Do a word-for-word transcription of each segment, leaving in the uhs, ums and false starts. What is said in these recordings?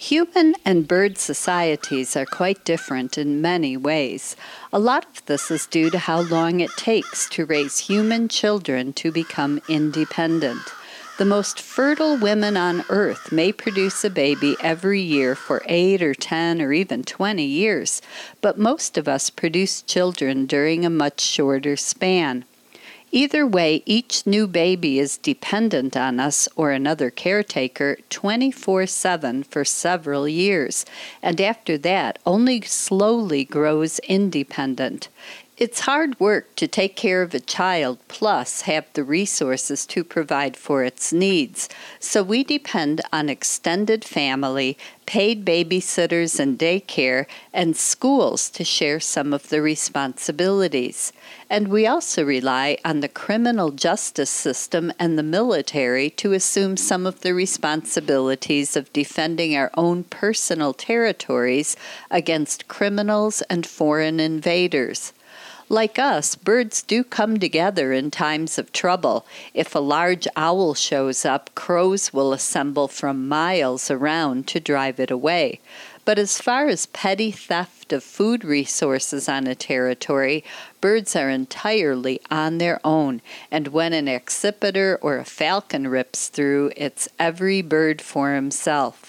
Human and bird societies are quite different in many ways. A lot of this is due to how long it takes to raise human children to become independent. The most fertile women on earth may produce a baby every year for eight or ten or even twenty years, but most of us produce children during a much shorter span. Either way, each new baby is dependent on us or another caretaker twenty-four seven for several years, and after that only slowly grows independent. It's hard work to take care of a child plus have the resources to provide for its needs, so we depend on extended family, paid babysitters and daycare, and schools to share some of the responsibilities. And we also rely on the criminal justice system and the military to assume some of the responsibilities of defending our own personal territories against criminals and foreign invaders. Like us, birds do come together in times of trouble. If a large owl shows up, crows will assemble from miles around to drive it away. But as far as petty theft of food resources on a territory, birds are entirely on their own, and when an accipiter or a falcon rips through, it's every bird for himself.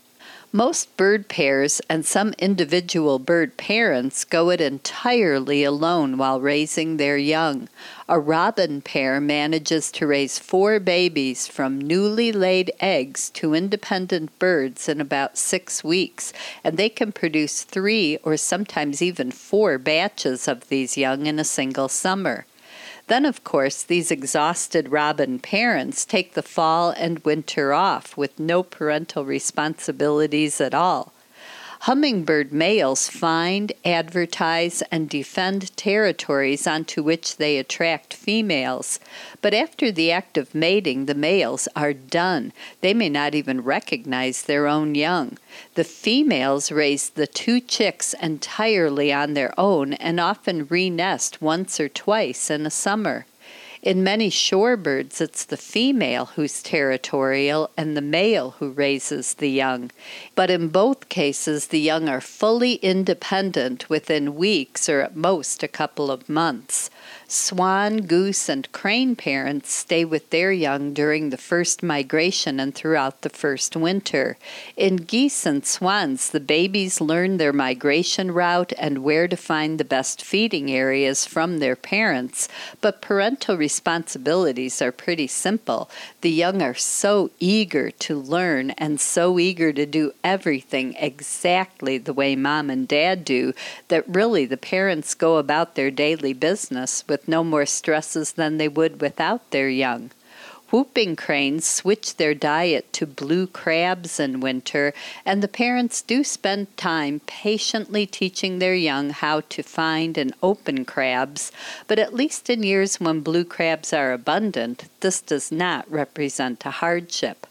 Most bird pairs and some individual bird parents go it entirely alone while raising their young. A robin pair manages to raise four babies from newly laid eggs to independent birds in about six weeks, and they can produce three or sometimes even four batches of these young in a single summer. Then, of course, these exhausted robin parents take the fall and winter off with no parental responsibilities at all. Hummingbird males find, advertise, and defend territories onto which they attract females. But after the act of mating, the males are done. They may not even recognize their own young. The females raise the two chicks entirely on their own and often re-nest once or twice in a summer. In many shorebirds, it's the female who's territorial and the male who raises the young. But in both cases, the young are fully independent within weeks or at most a couple of months. Swan, goose, and crane parents stay with their young during the first migration and throughout the first winter. In geese and swans, the babies learn their migration route and where to find the best feeding areas from their parents, but parental responsibilities are pretty simple. The young are so eager to learn and so eager to do everything exactly the way mom and dad do that really the parents go about their daily business with no more stresses than they would without their young. Whooping cranes switch their diet to blue crabs in winter, and the parents do spend time patiently teaching their young how to find and open crabs, but at least in years when blue crabs are abundant, this does not represent a hardship.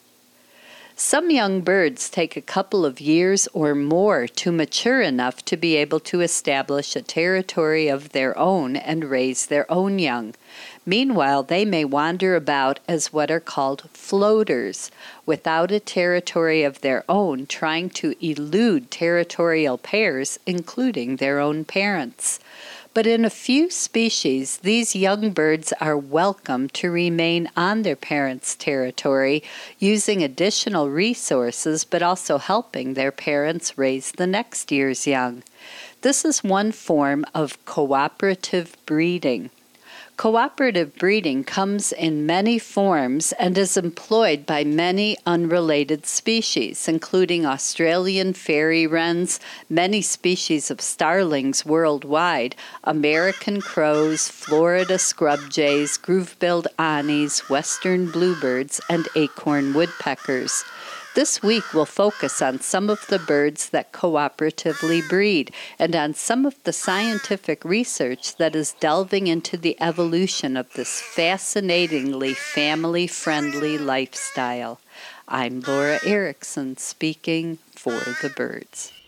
Some young birds take a couple of years or more to mature enough to be able to establish a territory of their own and raise their own young. Meanwhile, they may wander about as what are called floaters, without a territory of their own, trying to elude territorial pairs, including their own parents. But in a few species, these young birds are welcome to remain on their parents' territory, using additional resources but also helping their parents raise the next year's young. This is one form of cooperative breeding. Cooperative breeding comes in many forms and is employed by many unrelated species, including Australian fairy wrens, many species of starlings worldwide, American crows, Florida scrub jays, groove-billed anis, western bluebirds, and acorn woodpeckers. This week we'll focus on some of the birds that cooperatively breed and on some of the scientific research that is delving into the evolution of this fascinatingly family-friendly lifestyle. I'm Laura Erickson speaking for the birds.